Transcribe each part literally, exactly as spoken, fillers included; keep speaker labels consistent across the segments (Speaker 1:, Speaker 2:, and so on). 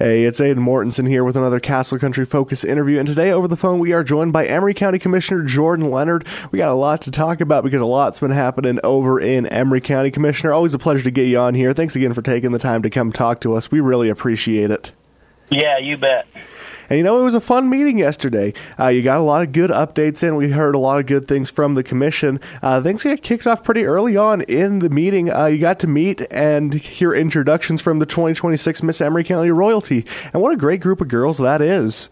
Speaker 1: Hey, it's Aidan Mortensen here with another Castle Country Focus interview, and today over the phone we are joined by Emery County Commissioner Jordan Leonard. We got a lot to talk about because a lot's been happening over in Emery County. Commissioner, always a pleasure to get you on here. Thanks again for taking the time to come talk to us. We really appreciate it.
Speaker 2: Yeah, you bet.
Speaker 1: And you know, it was a fun meeting yesterday. Uh, you got a lot of good updates in. We heard a lot of good things from the commission. Uh, things got kicked off pretty early on in the meeting. Uh, you got to meet and hear introductions from the twenty twenty-six Miss Emery County Royalty. And what a great group of girls that is.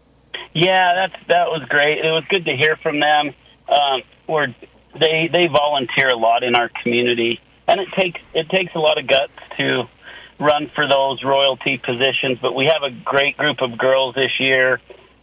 Speaker 2: Yeah, that's that was great. It was good to hear from them. Um, we're, they they volunteer a lot in our community, and it takes it takes a lot of guts to run for those royalty positions, but we have a great group of girls this year.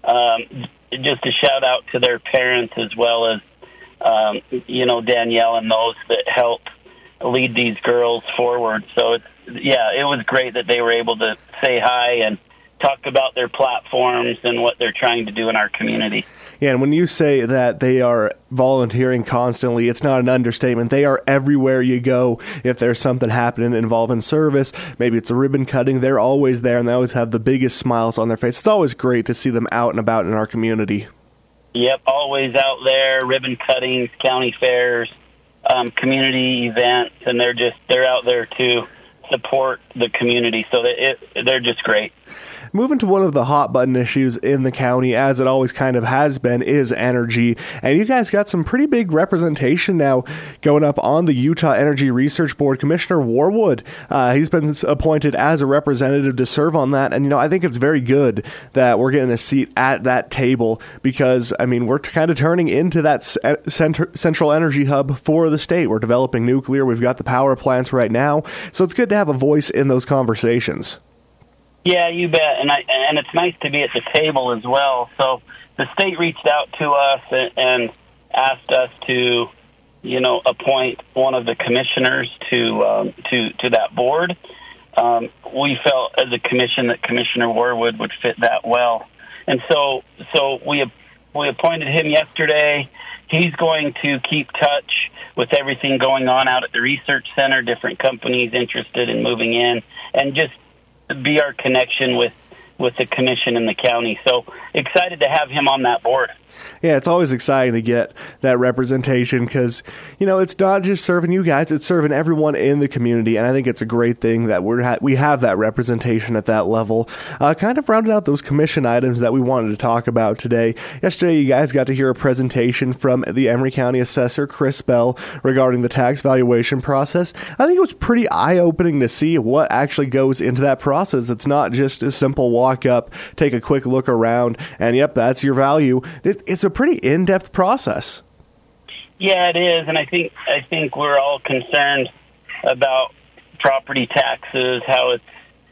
Speaker 2: Um, just a shout out to their parents as well as, um, you know, Danielle and those that help lead these girls forward. So, it's, yeah, it was great that they were able to say hi and talk about their platforms and what they're trying to do in our community.
Speaker 1: Yeah, and when you say that they are volunteering constantly, it's not an understatement. They are everywhere you go. If there's something happening involving service, maybe it's a ribbon cutting, they're always there, and they always have the biggest smiles on their face. It's always great to see them out and about in our community.
Speaker 2: Yep, always out there, ribbon cuttings, county fairs, um, community events, and they're just they're out there to support the community. So they, it, they're just great.
Speaker 1: Moving to one of the hot button issues in the county, as it always kind of has been, is energy. And you guys got some pretty big representation now going up on the Utah Energy Research Board. Commissioner Warwood, uh, he's been appointed as a representative to serve on that. And, you know, I think it's very good that we're getting a seat at that table because, I mean, we're kind of turning into that center, central energy hub for the state. We're developing nuclear. We've got the power plants right now. So it's good to have a voice in those conversations.
Speaker 2: Yeah, you bet, and I, and it's nice to be at the table as well. So the state reached out to us and, and asked us to, you know, appoint one of the commissioners to um, to to that board. Um, we felt as a commission that Commissioner Warwood would fit that well, and so so we we appointed him yesterday. He's going to keep touch with everything going on out at the research center, different companies interested in moving in, and just be our connection with, with the commission and the county. So excited to have him on that board.
Speaker 1: Yeah, it's always exciting to get that representation because, you know, it's not just serving you guys, it's serving everyone in the community. And I think it's a great thing that we're ha- we have that representation at that level. Uh, kind of rounded out those commission items that we wanted to talk about today. Yesterday, you guys got to hear a presentation from the Emery County Assessor, Chris Bell, regarding the tax valuation process. I think it was pretty eye-opening to see what actually goes into that process. It's not just a simple walk up, take a quick look around, and yep, that's your value. It, it's a pretty in-depth process.
Speaker 2: Yeah, it is, and I think I think we're all concerned about property taxes, how it's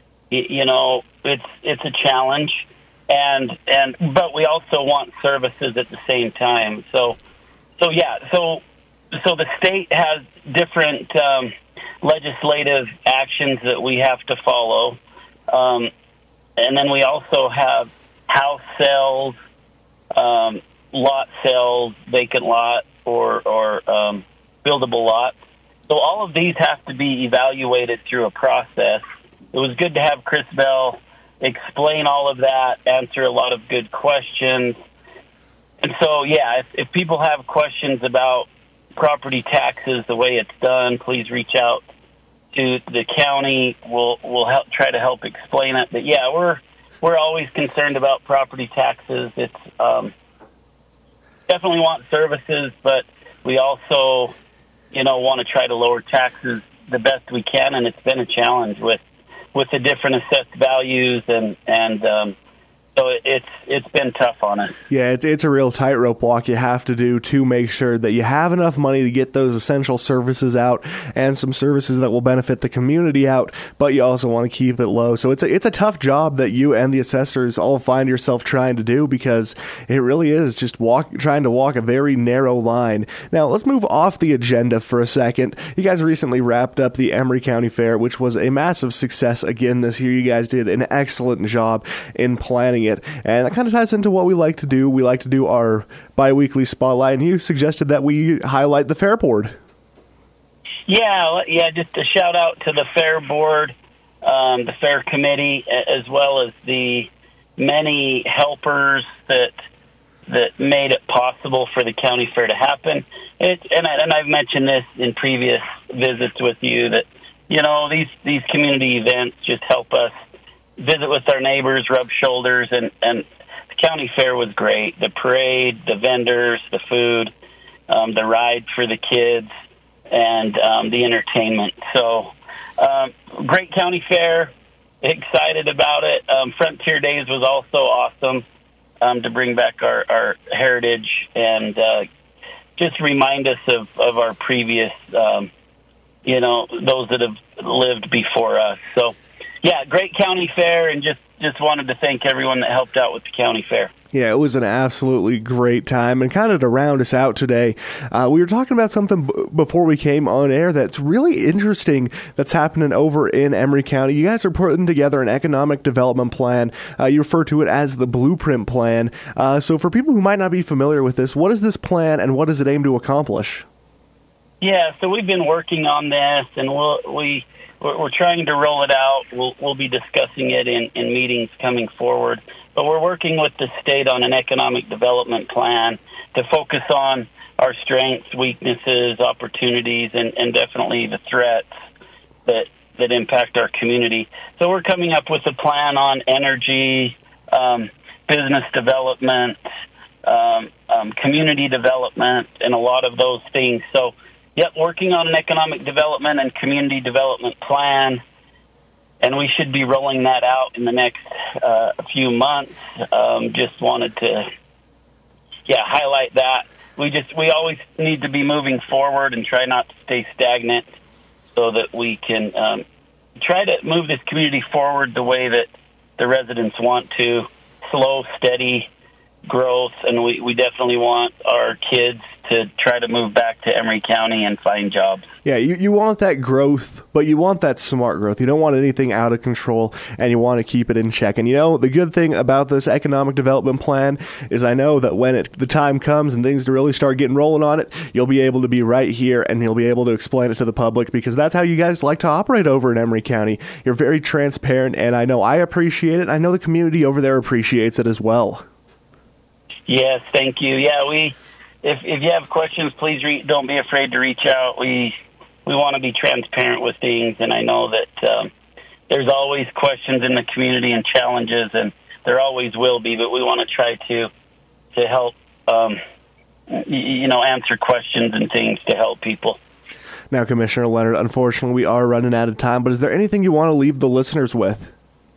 Speaker 2: you know it's it's a challenge, and and but we also want services at the same time. So so yeah, so so the state has different um, legislative actions that we have to follow, um, and then we also have house sales. Um, lot sales, vacant lot, or, or um, buildable lot. So all of these have to be evaluated through a process. It was good to have Chris Bell explain all of that, answer a lot of good questions. And so, yeah, if, if people have questions about property taxes, the way it's done, please reach out to the county. We'll we'll help try to help explain it. But yeah, we're we're always concerned about property taxes. It's um, definitely want services, but we also, you know, want to try to lower taxes the best we can, and it's been a challenge with with the different assessed values, and and um, so it's it's been tough on us.
Speaker 1: Yeah, it's it's a real tightrope walk you have to do to make sure that you have enough money to get those essential services out and some services that will benefit the community out, but you also want to keep it low. So it's a, it's a tough job that you and the assessors all find yourself trying to do because it really is just walk trying to walk a very narrow line. Now, let's move off the agenda for a second. You guys recently wrapped up the Emery County Fair, which was a massive success again this year. You guys did an excellent job in planning it, and that kind of ties into what we like to do. We like to do our bi-weekly spotlight, and you suggested that we highlight the Fair Board.
Speaker 2: Yeah, yeah, just a shout out to the Fair Board. um, the fair committee, as well as the many helpers that that made it possible for the county fair to happen. It, and, I, and I've mentioned this in previous visits with you that, you know, these, these community events just help us visit with our neighbors, rub shoulders, and, and the county fair was great. The parade, the vendors, the food, um, the ride for the kids, and um, the entertainment. So, um, great county fair, excited about it. Um, Frontier Days was also awesome. Um, to bring back our, our heritage and uh, just remind us of, of our previous, um, you know, those that have lived before us. So, yeah, great county fair, and just, just wanted to thank everyone that helped out with the county fair.
Speaker 1: Yeah, it was an absolutely great time. And kind of to round us out today, uh, we were talking about something b- before we came on air that's really interesting that's happening over in Emery County. You guys are putting together an economic development plan. Uh, you refer to it as the Blueprint Plan. Uh, so for people who might not be familiar with this, what is this plan and what does it aim to accomplish?
Speaker 2: Yeah, so we've been working on this, and we'll, we, we're, we're trying to roll it out. We'll, we'll be discussing it in, in meetings coming forward. But we're working with the state on an economic development plan to focus on our strengths, weaknesses, opportunities, and, and definitely the threats that that impact our community. So we're coming up with a plan on energy, um, business development, um, um, community development, and a lot of those things. So, yep, working on an economic development and community development plan. And we should be rolling that out in the next uh, few months. Um, just wanted to, yeah, highlight that. We just we always need to be moving forward and try not to stay stagnant, so that we can um, try to move this community forward the way that the residents want to. Slow, steady growth, and we, we definitely want our kids to try to move back to Emery County and find jobs.
Speaker 1: Yeah, you, you want that growth, but you want that smart growth. You don't want anything out of control, and you want to keep it in check. And you know, the good thing about this economic development plan is I know that when it, the time comes and things to really start getting rolling on it, you'll be able to be right here, and you'll be able to explain it to the public, because that's how you guys like to operate over in Emery County. You're very transparent, and I know I appreciate it. I know the community over there appreciates it as well.
Speaker 2: Yes, thank you. Yeah, we. If if you have questions, please re- don't be afraid to reach out. We we want to be transparent with things, and I know that um, there's always questions in the community and challenges, and there always will be. But we want to try to to help, um, y- you know, answer questions and things to help people.
Speaker 1: Now, Commissioner Leonard, unfortunately, we are running out of time. But is there anything you want to leave the listeners with?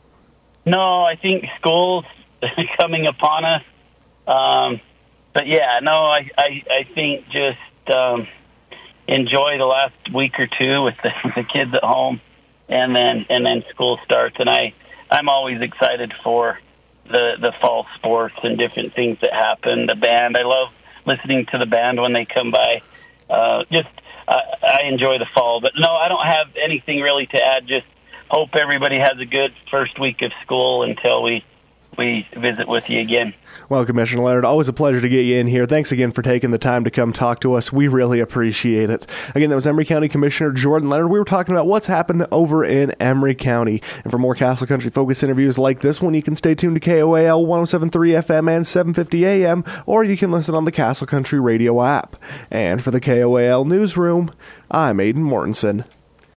Speaker 2: No, I think school's coming upon us. Um, but yeah, no, I, I, I think just, um, enjoy the last week or two with the, the kids at home, and then, and then school starts. And I, I'm always excited for the, the fall sports and different things that happen. The band, I love listening to the band when they come by. Uh, just, uh, I enjoy the fall, but no, I don't have anything really to add. Just hope everybody has a good first week of school until we, we visit with you again.
Speaker 1: Well, Commissioner Leonard, always a pleasure to get you in here. Thanks again for taking the time to come talk to us. We really appreciate it. Again, that was Emery County Commissioner Jordan Leonard. We were talking about what's happened over in Emery County. And for more Castle Country Focus interviews like this one, you can stay tuned to K O A L one oh seven point three F M and seven fifty A M, or you can listen on the Castle Country Radio app. And for the K O A L Newsroom, I'm Aidan Mortensen.